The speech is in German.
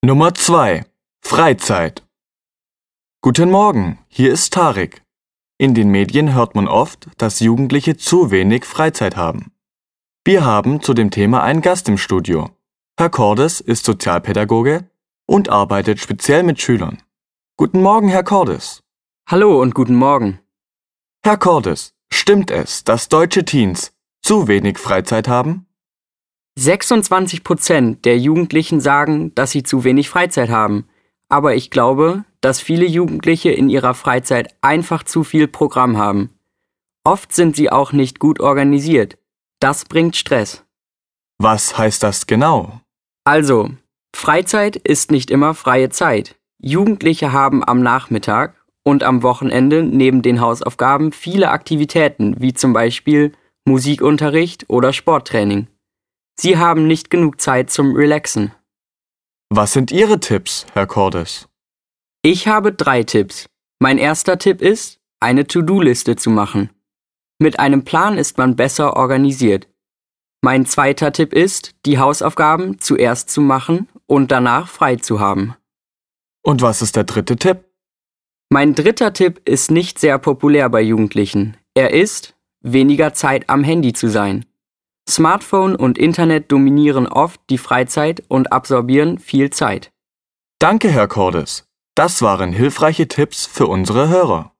Nummer 2. Freizeit. Guten Morgen, hier ist Tarek. In den Medien hört man oft, dass Jugendliche zu wenig Freizeit haben. Wir haben zu dem Thema einen Gast im Studio. Herr Cordes ist Sozialpädagoge und arbeitet speziell mit Schülern. Guten Morgen, Herr Cordes. Hallo und guten Morgen. Herr Cordes, stimmt es, dass deutsche Teens zu wenig Freizeit haben? 26% der Jugendlichen sagen, dass sie zu wenig Freizeit haben. Aber ich glaube, dass viele Jugendliche in ihrer Freizeit einfach zu viel Programm haben. Oft sind sie auch nicht gut organisiert. Das bringt Stress. Was heißt das genau? Also, Freizeit ist nicht immer freie Zeit. Jugendliche haben am Nachmittag und am Wochenende neben den Hausaufgaben viele Aktivitäten, wie zum Beispiel Musikunterricht oder Sporttraining. Sie haben nicht genug Zeit zum Relaxen. Was sind Ihre Tipps, Herr Cordes? Ich habe 3 Tipps. Mein erster Tipp ist, eine To-Do-Liste zu machen. Mit einem Plan ist man besser organisiert. Mein zweiter Tipp ist, die Hausaufgaben zuerst zu machen und danach frei zu haben. Und was ist der dritte Tipp? Mein dritter Tipp ist nicht sehr populär bei Jugendlichen. Er ist, weniger Zeit am Handy zu sein. Smartphone und Internet dominieren oft die Freizeit und absorbieren viel Zeit. Danke, Herr Cordes. Das waren hilfreiche Tipps für unsere Hörer.